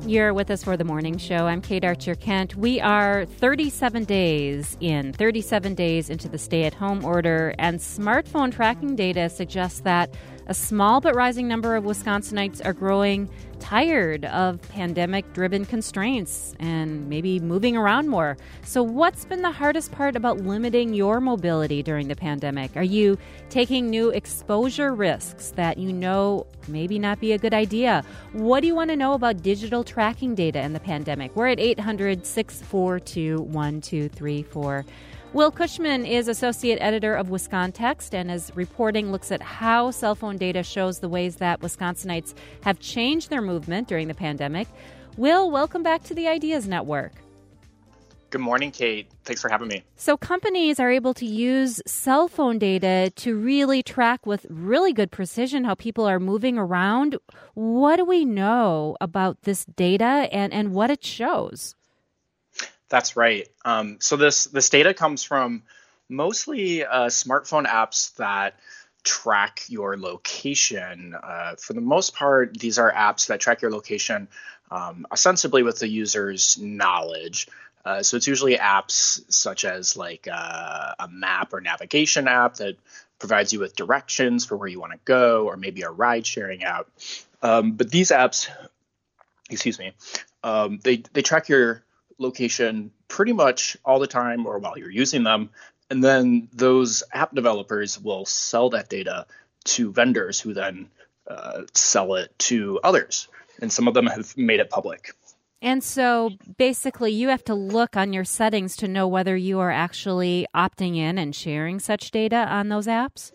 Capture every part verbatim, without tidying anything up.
You're with us for the morning show. I'm Kate Archer-Kent. We are thirty-seven days in, thirty-seven days into the stay-at-home order, and smartphone tracking data suggests that a small but rising number of Wisconsinites are growing tired of pandemic-driven constraints and maybe moving around more. So what's been the hardest part about limiting your mobility during the pandemic? Are you taking new exposure risks that you know maybe not be a good idea? What do you want to know about digital tracking data in the pandemic? We're at eight hundred, six four two, one two three four. Will Cushman is associate editor of Wiscontext, and his reporting looks at how cell phone data shows the ways that Wisconsinites have changed their movement during the pandemic. Will, welcome back to the Ideas Network. Good morning, Kate. Thanks for having me. So companies are able to use cell phone data to really track with really good precision how people are moving around. What do we know about this data and, and what it shows? That's right. Um, so this this data comes from mostly uh, smartphone apps that track your location. Uh, for the most part, these are apps that track your location um, ostensibly with the user's knowledge. Uh, so it's usually apps such as like uh, a map or navigation app that provides you with directions for where you want to go, or maybe a ride-sharing app. Um, but these apps, excuse me, um, they they track your location pretty much all the time or while you're using them. And then those app developers will sell that data to vendors who then uh, sell it to others. And some of them have made it public. And so basically you have to look on your settings to know whether you are actually opting in and sharing such data on those apps?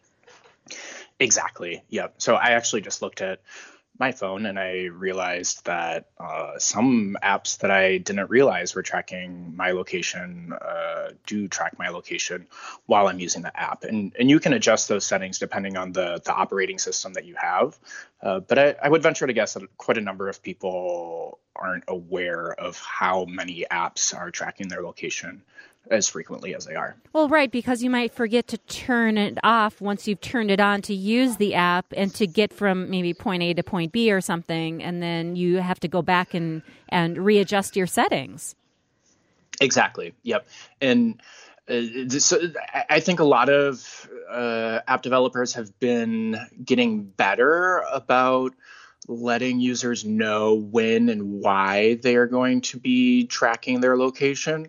Exactly. Yep. So I actually just looked at my phone and I realized that uh, some apps that I didn't realize were tracking my location uh, do track my location while I'm using the app. And and you can adjust those settings depending on the, the operating system that you have. Uh, but I, I would venture to guess that quite a number of people aren't aware of how many apps are tracking their location as frequently as they are. Well, right, because you might forget to turn it off once you've turned it on to use the app and to get from maybe point A to point B or something, and then you have to go back and, and readjust your settings. Exactly. Yep. And uh, so I think a lot of uh, app developers have been getting better about letting users know when and why they are going to be tracking their location.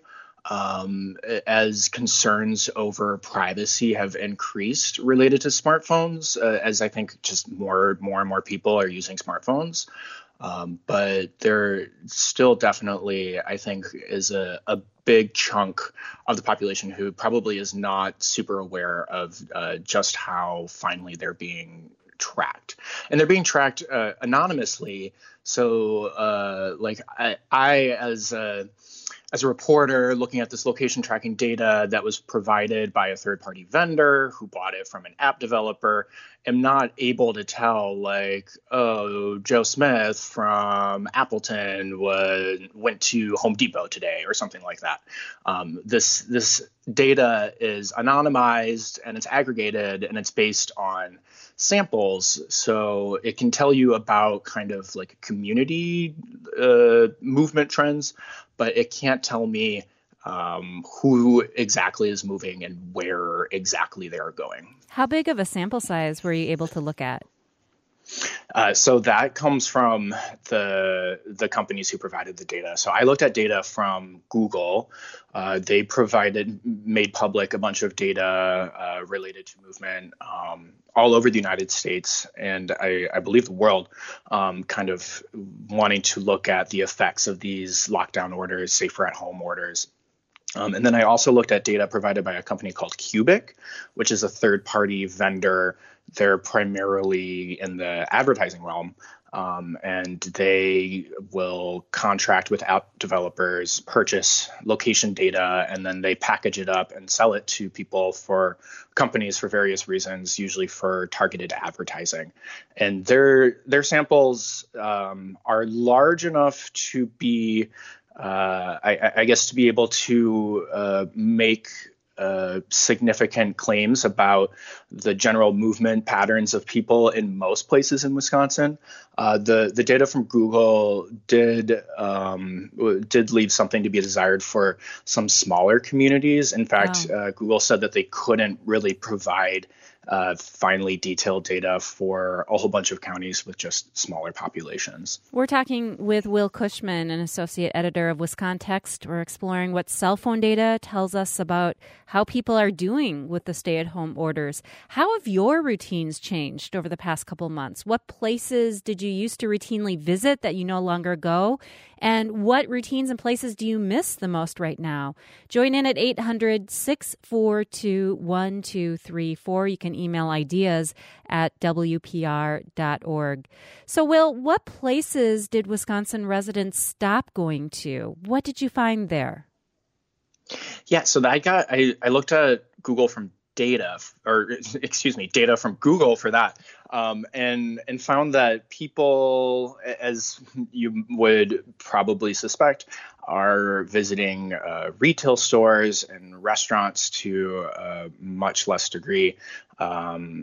Um, as concerns over privacy have increased related to smartphones, uh, as I think just more, more and more people are using smartphones. Um, but there still definitely, I think, is a, a big chunk of the population who probably is not super aware of uh, just how finely they're being tracked. And they're being tracked uh, anonymously. So uh, like I, I as a As a reporter looking at this location tracking data that was provided by a third-party vendor who bought it from an app developer, am not able to tell, like, oh, Joe Smith from Appleton was, went to Home Depot today or something like that. Um, this this data is anonymized and it's aggregated and it's based on samples, so it can tell you about kind of like community uh, movement trends, but it can't tell me um, who exactly is moving and where exactly they're going. How big of a sample size were you able to look at? Uh, so that comes from the the companies who provided the data. So I looked at data from Google. Uh, they provided, made public a bunch of data uh, related to movement um, all over the United States and I, I believe the world, um, kind of wanting to look at the effects of these lockdown orders, safer at home orders. Um, and then I also looked at data provided by a company called Cubic, which is a third-party vendor. They're primarily in the advertising realm, um, and they will contract with app developers, purchase location data, and then they package it up and sell it to people for companies for various reasons, usually for targeted advertising. And their their samples um, are large enough to be, uh, I, I guess, to be able to uh, make uh, significant claims about the general movement patterns of people in most places in Wisconsin. Uh, the the data from Google did um, did leave something to be desired for some smaller communities. In fact, Wow. uh, Google said that they couldn't really provide uh, finely detailed data for a whole bunch of counties with just smaller populations. We're talking with Will Cushman, an associate editor of WisContext. We're exploring what cell phone data tells us about how people are doing with the stay-at-home orders. How have your routines changed over the past couple months? What places did you used to routinely visit that you no longer go? And what routines and places do you miss the most right now? Join in at eight hundred, six four two, one two three four. You can email ideas at W P R dot org. So, Will, what places did Wisconsin residents stop going to? What did you find there? Yeah, so I got I, I looked at Google from data, or excuse me, data from Google for that, um, and and found that people, as you would probably suspect, are visiting uh, retail stores and restaurants to a much less degree. Um,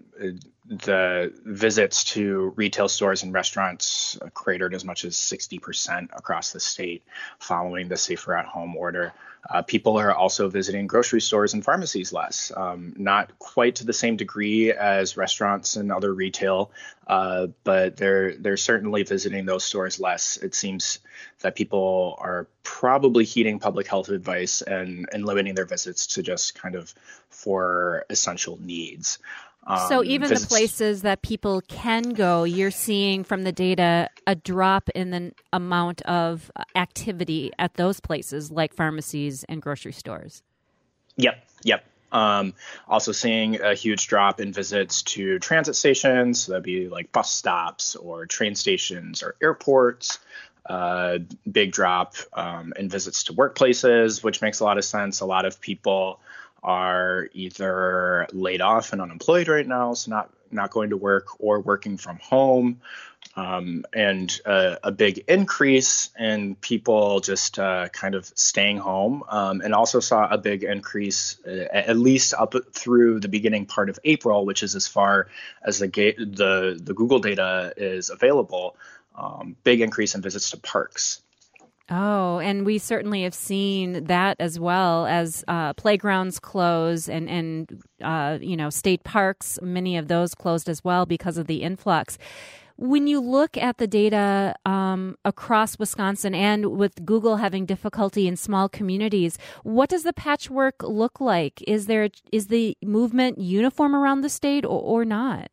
the visits to retail stores and restaurants cratered as much as sixty percent across the state following the Safer at Home order. Uh, people are also visiting grocery stores and pharmacies less, um, not quite to the same degree as restaurants and other retail, uh, but they're they're certainly visiting those stores less. It seems that people are probably heeding public health advice and, and limiting their visits to just kind of for essential needs. Um, so even visits- the places that people can go, you're seeing from the data a drop in the amount of activity at those places like pharmacies and grocery stores. Yep, yep. Um, also seeing a huge drop in visits to transit stations. So that'd be like bus stops or train stations or airports. Uh, big drop um, in visits to workplaces, which makes a lot of sense. A lot of people are either laid off and unemployed right now, so not not going to work, or working from home, um, and uh, a big increase in people just uh, kind of staying home, um, and also saw a big increase uh, at least up through the beginning part of April, which is as far as the ga- the the Google data is available. Um, big increase in visits to parks. Oh, and we certainly have seen that as well as uh, playgrounds close and, and uh, you know, state parks, many of those closed as well because of the influx. When you look at the data um, across Wisconsin and with Google having difficulty in small communities, what does the patchwork look like? Is there is the movement uniform around the state or, or not?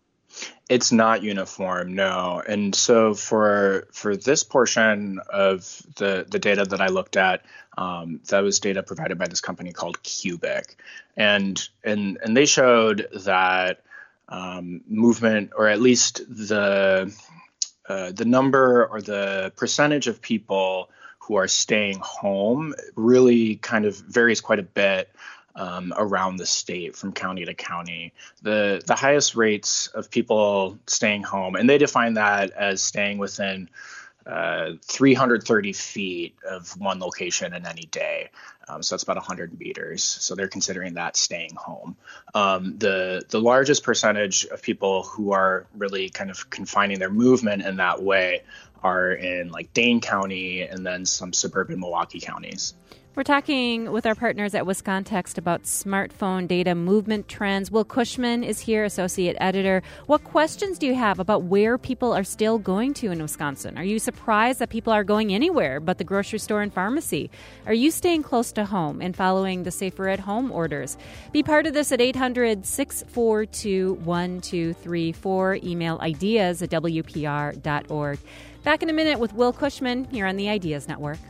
It's not uniform, no. And so for for this portion of the, the data that I looked at, um, that was data provided by this company called Cubic. And and and they showed that um, movement, or at least the uh, the number or the percentage of people who are staying home really kind of varies quite a bit Um, around the state from county to county. The the highest rates of people staying home, and they define that as staying within uh, three hundred thirty feet of one location in any day. Um, so that's about one hundred meters. So they're considering that staying home. Um, the the largest percentage of people who are really kind of confining their movement in that way are in like Dane County and then some suburban Milwaukee counties. We're talking with our partners at WisContext about smartphone data movement trends. Will Cushman is here, associate editor. What questions do you have about where people are still going to in Wisconsin? Are you surprised that people are going anywhere but the grocery store and pharmacy? Are you staying close to home and following the Safer at Home orders? Be part of this at eight hundred, six four two, one two three four. Email ideas at W P R dot org. Back in a minute with Will Cushman here on the Ideas Network.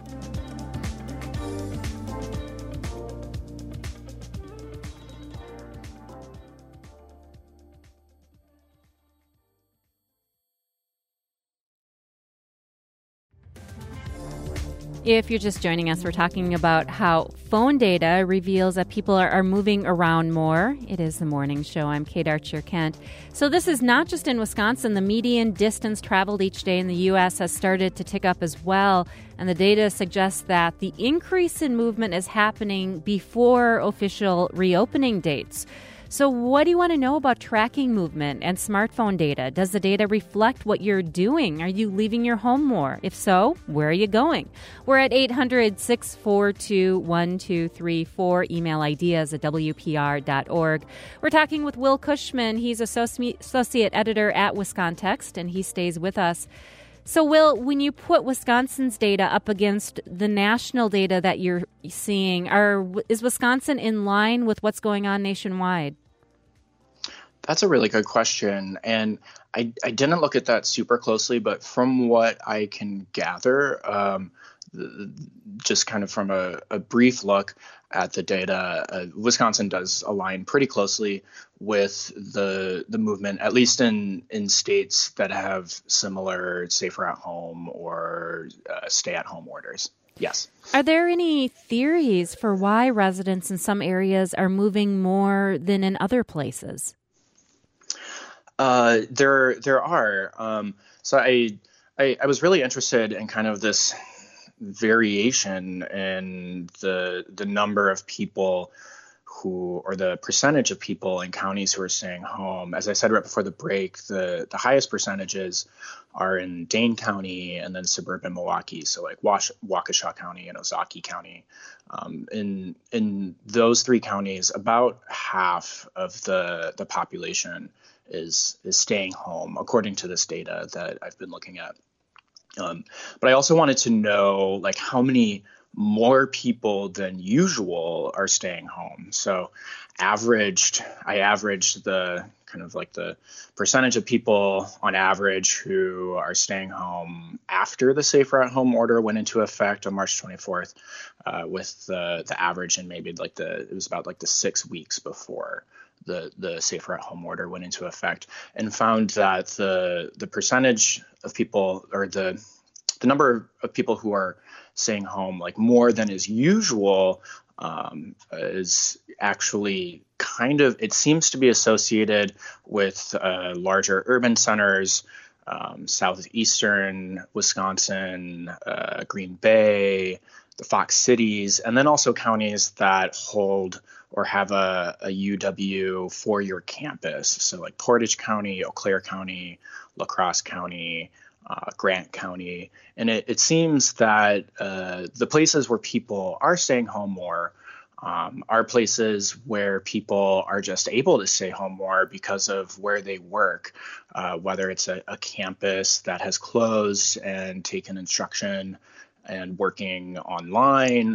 If you're just joining us, we're talking about how phone data reveals that people are, are moving around more. It is the morning show. I'm Kate Archer-Kent. So this is not just in Wisconsin. The median distance traveled each day in the U S has started to tick up as well. And the data suggests that the increase in movement is happening before official reopening dates. So what do you want to know about tracking movement and smartphone data? Does the data reflect what you're doing? Are you leaving your home more? If so, where are you going? We're at eight hundred, six four two, one two three four. Email ideas at W P R dot org. We're talking with Will Cushman. He's associ- associate editor at Wiscontext, and he stays with us. So, Will, when you put Wisconsin's data up against the national data that you're seeing, are is Wisconsin in line with what's going on nationwide? That's a really good question. And I, I didn't look at that super closely, but from what I can gather, um, just kind of from a, a brief look at the data, uh, Wisconsin does align pretty closely with the the movement, at least in, in states that have similar safer at home or uh, stay at home orders. Yes. Are there any theories for why residents in some areas are moving more than in other places? Uh, there there are. Um, so I, I I was really interested in kind of this variation in the the number of people who, or the percentage of people in counties who are staying home. As I said right before the break, the, the highest percentages are in Dane County and then suburban Milwaukee, so like Wash, Waukesha County and Ozaukee County. Um, in in those three counties, about half of the the population is is staying home, according to this data that I've been looking at. Um, but I also wanted to know, like, how many more people than usual are staying home. So averaged, I averaged the kind of like the percentage of people on average who are staying home after the Safer at Home order went into effect on March twenty-fourth, uh, with the, the average and maybe like the, it was about like the six weeks before the, the Safer at Home order went into effect, and found that the, the percentage of people, or the, the number of people who are staying home like more than is usual, um, is actually kind of, it seems to be associated with uh, larger urban centers, um, southeastern Wisconsin, uh, Green Bay, the Fox cities, and then also counties that hold or have a, a U W four-year campus. So like Portage County, Eau Claire County, La Crosse County, Uh, Grant County. And it, it seems that uh, the places where people are staying home more um, are places where people are just able to stay home more because of where they work, uh, whether it's a, a campus that has closed and taken instruction and working online,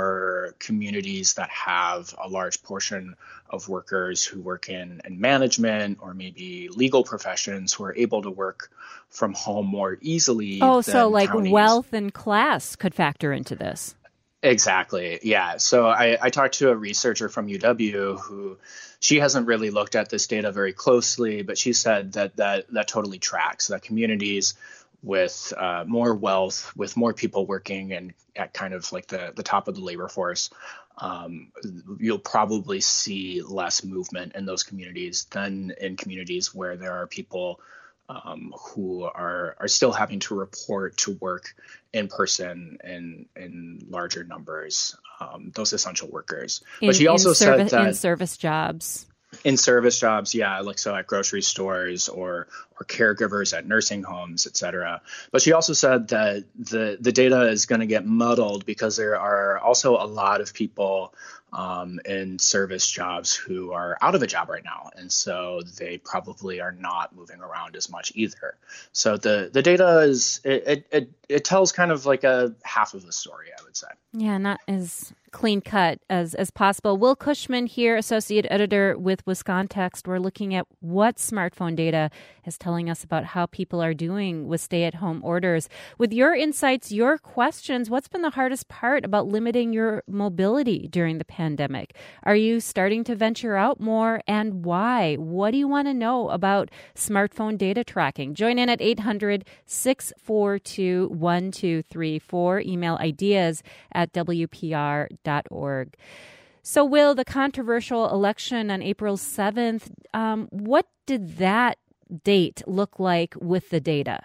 or communities that have a large portion of workers who work in, in management or maybe legal professions who are able to work from home more easily. Oh, so like counties. Wealth and class could factor into this. Exactly. Yeah. So I, I talked to a researcher from U W who, she hasn't really looked at this data very closely, but she said that that, that totally tracks, that communities with uh, more wealth, with more people working and at kind of like the, the top of the labor force, um, you'll probably see less movement in those communities than in communities where there are people um, who are are still having to report to work in person in in larger numbers, um, those essential workers. In, but she also in serv- said that in service jobs. In service jobs, yeah, like so at grocery stores or or caregivers at nursing homes, et cetera. But she also said that the, the data is going to get muddled because there are also a lot of people um, in service jobs who are out of a job right now. And so they probably are not moving around as much either. So the, the data is, it, it, it, it tells kind of like a half of the story, I would say. Yeah, not as clean cut as, as possible. Will Cushman here, associate editor with Wiscontext. We're looking at what smartphone data is telling telling us about how people are doing with stay-at-home orders. With your insights, your questions, what's been the hardest part about limiting your mobility during the pandemic? Are you starting to venture out more, and why? What do you want to know about smartphone data tracking? Join in at eight hundred, six four two, one two three four. Email ideas at w p r dot org. So, Will, the controversial election on April seventh, um, what did that date look like with the data?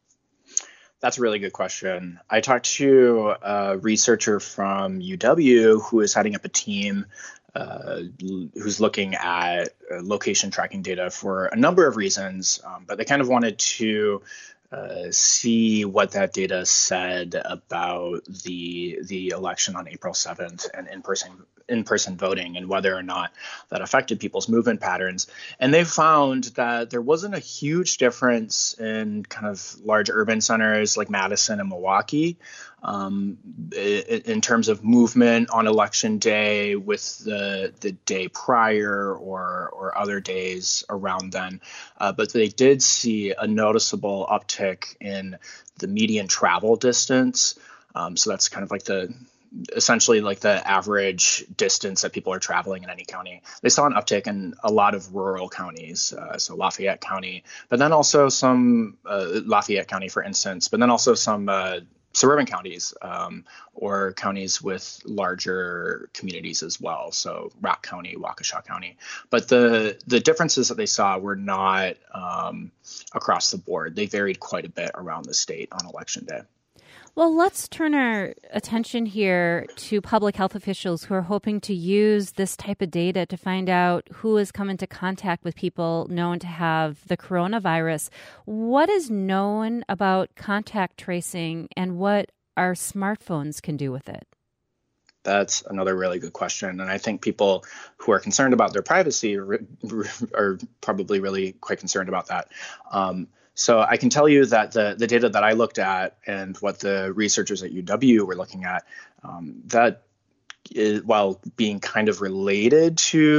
That's a really good question. I talked to a researcher from U W who is heading up a team uh, who's looking at uh, location tracking data for a number of reasons, um, but they kind of wanted to Uh, see what that data said about the the election on April seventh and in-person in-person voting and whether or not that affected people's movement patterns. And they found that there wasn't a huge difference in kind of large urban centers like Madison and Milwaukee um, in, in terms of movement on election day with the the day prior or or other days around then. Uh, but they did see a noticeable uptick in the median travel distance. Um, so that's kind of like the essentially like the average distance that people are traveling in any county. They saw an uptick in a lot of rural counties, uh, so Lafayette County, but then also some uh, Lafayette County, for instance, but then also some uh, suburban counties um, or counties with larger communities as well. So Rock County, Waukesha County. But the the differences that they saw were not um, across the board. They varied quite a bit around the state on election day. Well, let's turn our attention here to public health officials who are hoping to use this type of data to find out who has come into contact with people known to have the coronavirus. What is known about contact tracing and what our smartphones can do with it? That's another really good question. And I think people who are concerned about their privacy are probably really quite concerned about that. Um, So I can tell you that the, the data that I looked at and what the researchers at U W were looking at, um, that is, while being kind of related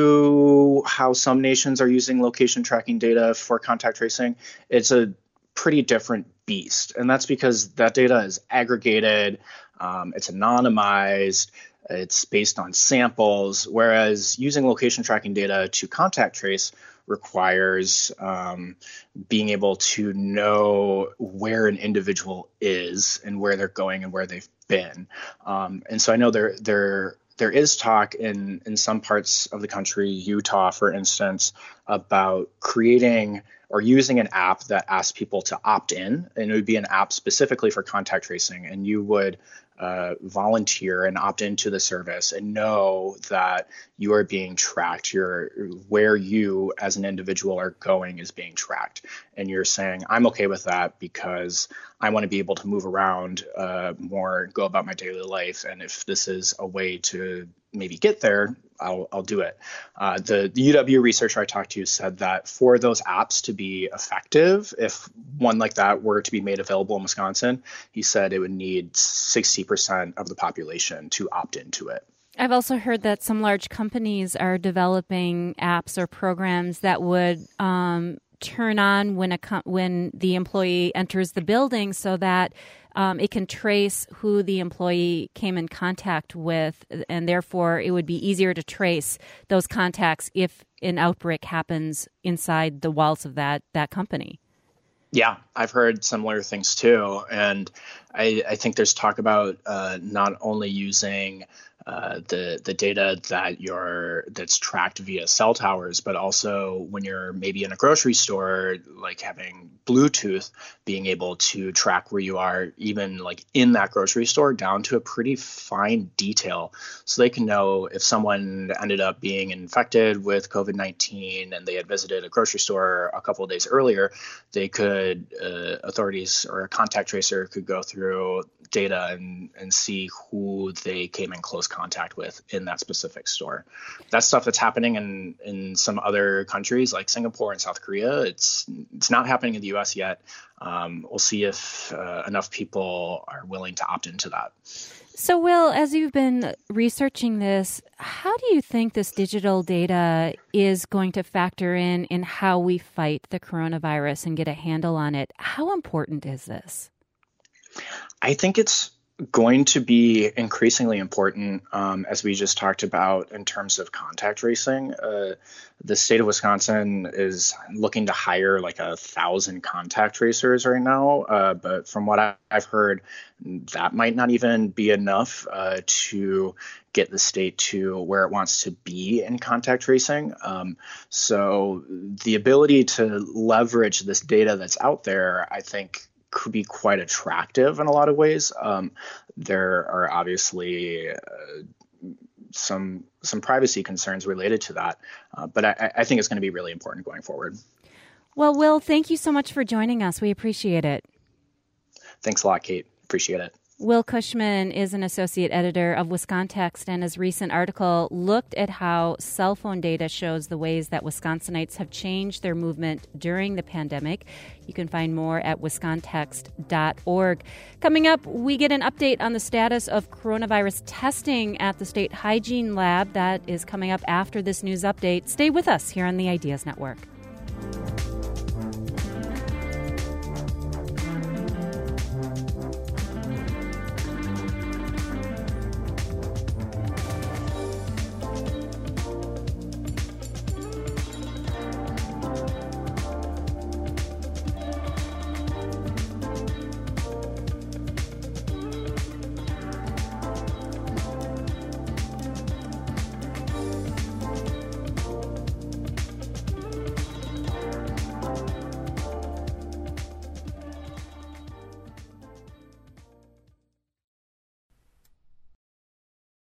to how some nations are using location tracking data for contact tracing, it's a pretty different beast. And that's because that data is aggregated, um, it's anonymized, it's based on samples, whereas using location tracking data to contact trace requires um, being able to know where an individual is and where they're going and where they've been. Um, and so I know there there there is talk in in some parts of the country, Utah, for instance, about creating or using an app that asks people to opt in, and it would be an app specifically for contact tracing, and you would uh, volunteer and opt into the service and know that you are being tracked. You're where you as an individual are going is being tracked, and you're saying, I'm okay with that because I want to be able to move around uh, more, go about my daily life, and if this is a way to maybe get there, I'll, I'll do it. Uh, the, the U W researcher I talked to said that for those apps to be effective, if one like that were to be made available in Wisconsin, he said it would need sixty percent of the population to opt into it. I've also heard that some large companies are developing apps or programs that would um, turn on when a com- when the employee enters the building so that Um, it can trace who the employee came in contact with, and therefore it would be easier to trace those contacts if an outbreak happens inside the walls of that that company. Yeah, I've heard similar things too. And I, I think there's talk about uh, not only using uh, the the data that you're that's tracked via cell towers, but also when you're maybe in a grocery store, like having Bluetooth, being able to track where you are, even like in that grocery store, down to a pretty fine detail. So they can know if someone ended up being infected with COVID nineteen and they had visited a grocery store a couple of days earlier, they could, uh, authorities or a contact tracer could go through data and, and see who they came in close contact with in that specific store. That's stuff that's happening in, in some other countries like Singapore and South Korea. It's it's not happening in the U S yet. Um, we'll see if uh, enough people are willing to opt into that. So, Will, as you've been researching this, how do you think this digital data is going to factor in in how we fight the coronavirus and get a handle on it? How important is this? I think it's going to be increasingly important, um, as we just talked about in terms of contact tracing. Uh, the state of Wisconsin is looking to hire like a thousand contact tracers right now. Uh, but from what I, I've heard, that might not even be enough uh, to get the state to where it wants to be in contact tracing. Um, so the ability to leverage this data that's out there, I think, could be quite attractive in a lot of ways. Um, there are obviously uh, some some privacy concerns related to that, uh, but I, I think it's going to be really important going forward. Well, Will, thank you so much for joining us. We appreciate it. Thanks a lot, Kate. Appreciate it. Will Cushman is an associate editor of Wiscontext, and his recent article looked at how cell phone data shows the ways that Wisconsinites have changed their movement during the pandemic. You can find more at wiscontext dot org. Coming up, we get an update on the status of coronavirus testing at the State Hygiene Lab. That is coming up after this news update. Stay with us here on the Ideas Network.